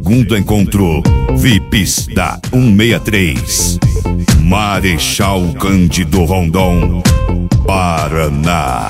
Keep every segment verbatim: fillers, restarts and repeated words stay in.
Segundo encontro V I Ps da cento e sessenta e três, Marechal Cândido Rondon, Paraná.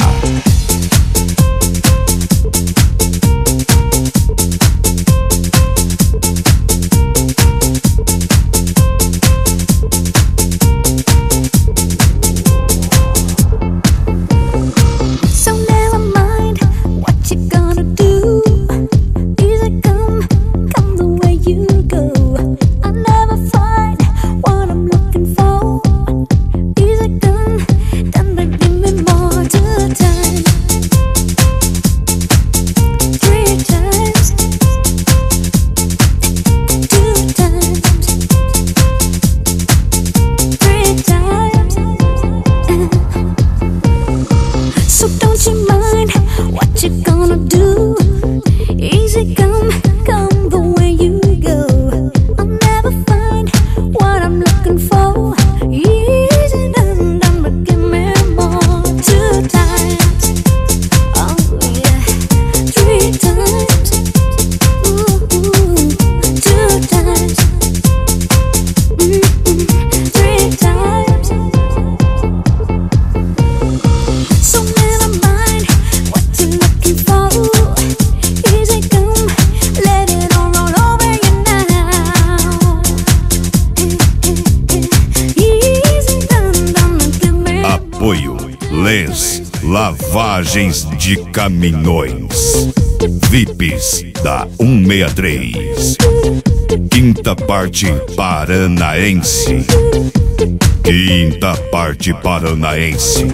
Apoio Lens Lavagens de Caminhões. V I Ps da cento e sessenta e três. Quinta parte paranaense. Quinta parte paranaense.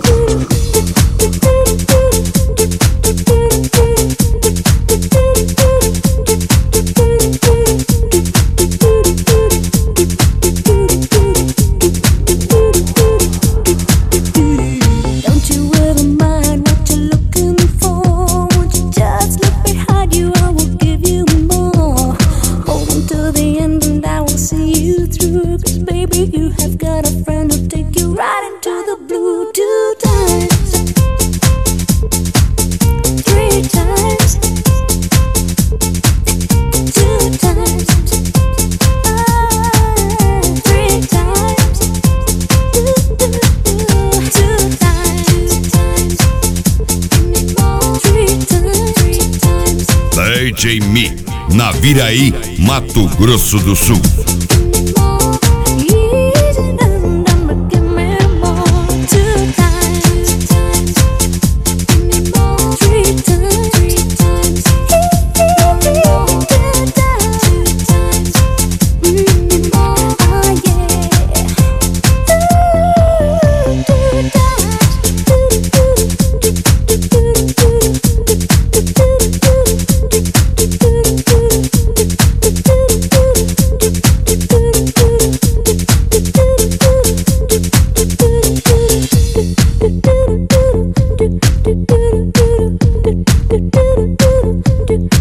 You have got a friend who'll take you right into the blue. Two times, three times, two times, ah, three times, two times, two times, three times, three times. D J Mi, Naviraí, Mato Grosso do Sul. Do